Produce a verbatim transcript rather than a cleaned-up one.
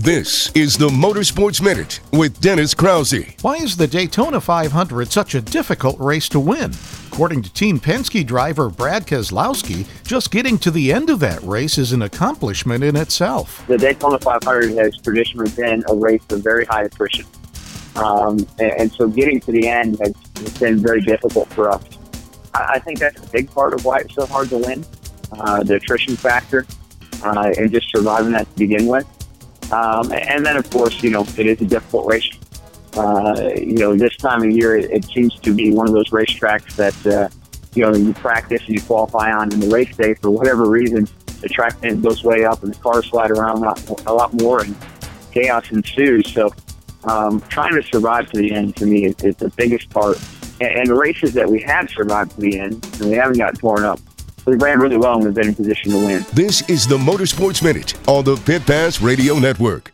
This is the Motorsports Minute with Dennis Krause. Why is the Daytona five hundred such a difficult race to win? According to Team Penske driver Brad Keselowski, just getting to the end of that race is an accomplishment in itself. The Daytona five hundred has traditionally been a race of very high attrition. Um, and, and so getting to the end has, has been very difficult for us. I, I think that's a big part of why it's so hard to win, uh, the attrition factor, uh, and just surviving that to begin with. Um, and then, of course, you know, it is a difficult race. Uh, you know, this time of year, it, it seems to be one of those racetracks that, uh, you know, you practice and you qualify on, in the race day, for whatever reason, the track goes way up and the cars slide around a lot, a lot more and chaos ensues. So um, trying to survive to the end, to me, is, is the biggest part. And, and the races that we have survived to the end, and we haven't got torn up, we ran really well and we've been in position to win. This is the Motorsports Minute on the Pit Pass Radio Network.